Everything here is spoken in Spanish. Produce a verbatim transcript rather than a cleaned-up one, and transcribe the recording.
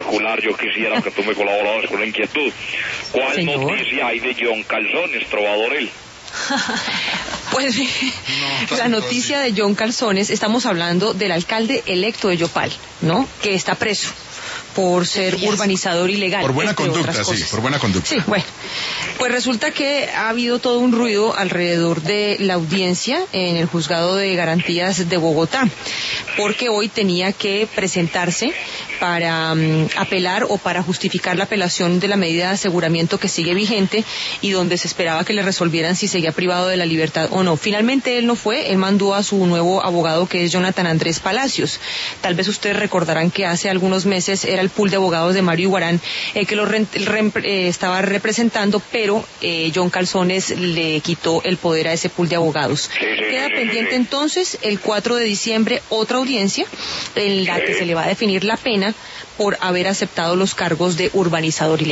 particular yo quisiera que tú me colaboraras con la inquietud. ¿Cuál Señor. noticia hay de John Calzones, trovador él? Pues No, la noticia de John Calzones, estamos hablando del alcalde electo de Yopal, ¿no? Que está preso por ser urbanizador ilegal. Por buena entre conducta, otras sí, cosas. por buena conducta. Sí, bueno. Pues resulta que ha habido todo un ruido alrededor de la audiencia en el Juzgado de Garantías de Bogotá, porque hoy tenía que presentarse para um, apelar o para justificar la apelación de la medida de aseguramiento que sigue vigente y donde se esperaba que le resolvieran si seguía privado de la libertad o no. Finalmente él no fue, él mandó a su nuevo abogado, que es Jonathan Andrés Palacios. Tal vez ustedes recordarán que hace algunos meses era el pool de abogados de Mario Iguarán el que lo re re eh, estaba representando, pero eh, John Calzones le quitó el poder a ese pool de abogados. Queda pendiente entonces el cuatro de diciembre otra audiencia en la que se le va a definir la pena por haber aceptado los cargos de urbanizador ilegal.